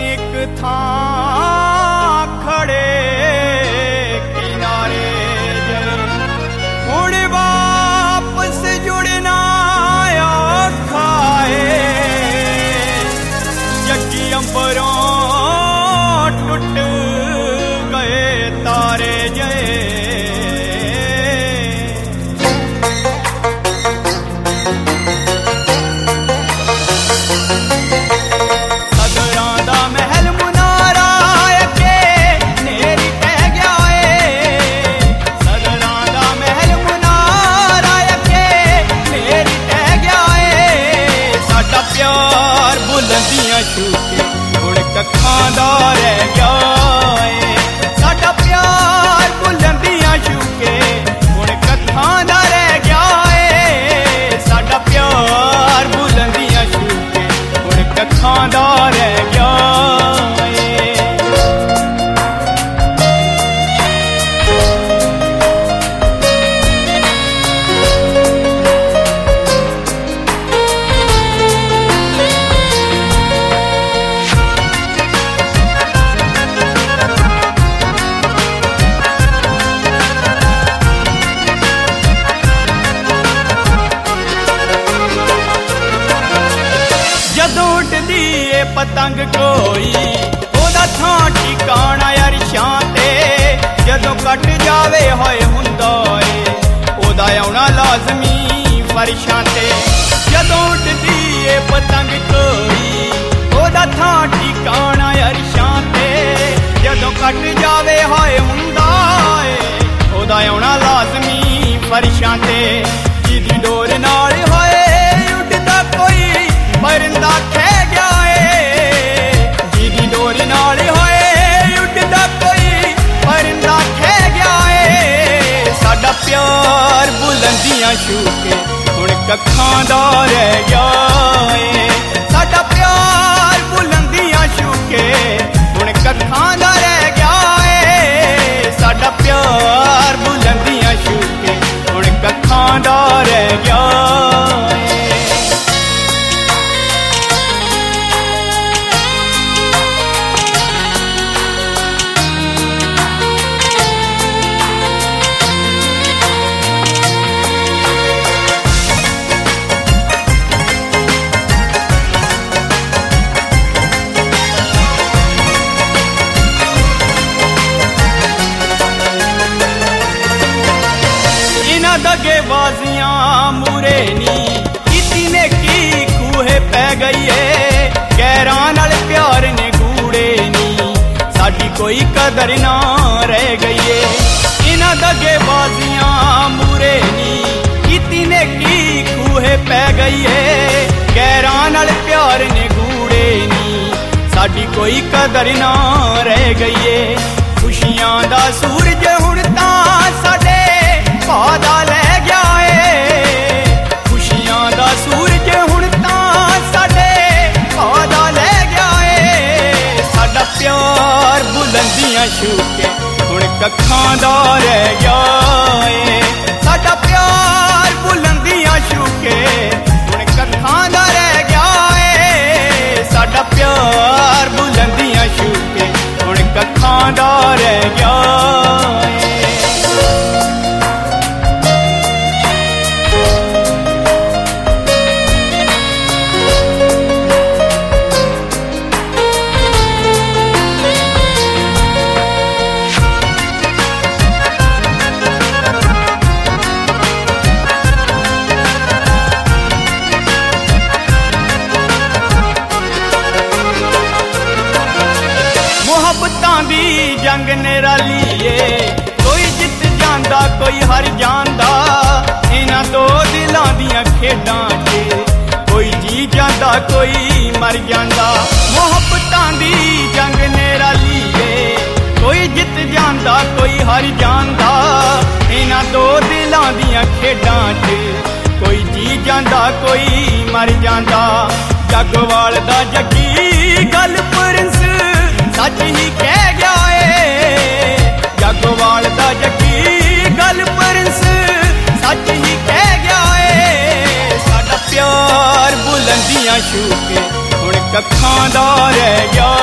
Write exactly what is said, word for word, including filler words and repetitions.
एक थां खड़े किनारे जल मुड़ वापस जुड़ना औखा है। जगी अंबरों टुट गए तारे जय खांदा रह गया है। साडा प्यार बुलंदियां छूके हुण कत्थां दा रह गया है। साडा प्यार बुलंदियां छूके हुण कत्थां दा रह गया है। पतंग कोई ओदा थां ठिकाना अरशां ते जदों कट जावे होए हुंदा ए ओदा आउणा लाजमी फरशां ते। जदों उड़दी ए पतंग कोई ओदा थां ठिकाना अरशां ते जदों कट जावे होए हुंदा ए ओदा आउणा लाजमी फरशां ते। जिदी डोर नाल होए उड़दा कोई परिंदा खे गया नाल होए उड़दा कोई परिंदा खे गया है। साडा प्यार बुलंदियां छूके हुण कत्थां दा रह गया है। साडा प्यार बुलंदियां छूके हुण कत्थां दा रह गया है। साडा प्यार बुलंदियां छूके हुण कत्थां दा रह गया है। दगेबाजियां मूरे नी किसी ने की खूहे पै गई है। गैरां नाल प्यार ने गूड़े नी साडी कोई कदर ना रह गई है। इन्हां दगेबाजियां मूरे नी किसी ने की खूहे पै गई है। गैरां नाल प्यार ने गूड़े नी साडी कोई कदर ना रह गई है। खुशियां दा सूरज हुण तां साडे भादा लै गया है। खुशियां दा सूरज हुण तां साडे भादा लै गया है। साडा प्यार बुलंदियां छूके हुण कत्थां दा रह गया है। साडा प्यार बुलंदियां छूके हुण कत्थां दा रह गया है। साडा प्यार बुलंदियां छूके हुण कत्थां दा रह गया है। जंग निराली कोई जित जांदा कोई हार जांदा। इन्हां दो दिलां दियां खेडां च कोई जी जांदा कोई मर जांदा। मुहब्बतां दी जंग निराली कोई जित जांदा कोई हार जांदा। इन्हां दो दिलां दियां खेडां च कोई जी जांदा कोई मर जांदा। जगवाल दा जगी गल प्रिंस सच ही कह गया है। जगवाल दा जगी गल प्रिंस सच ही कह गया है। साडा प्यार बुलंदियां छूके हुण कत्थां दा रह गया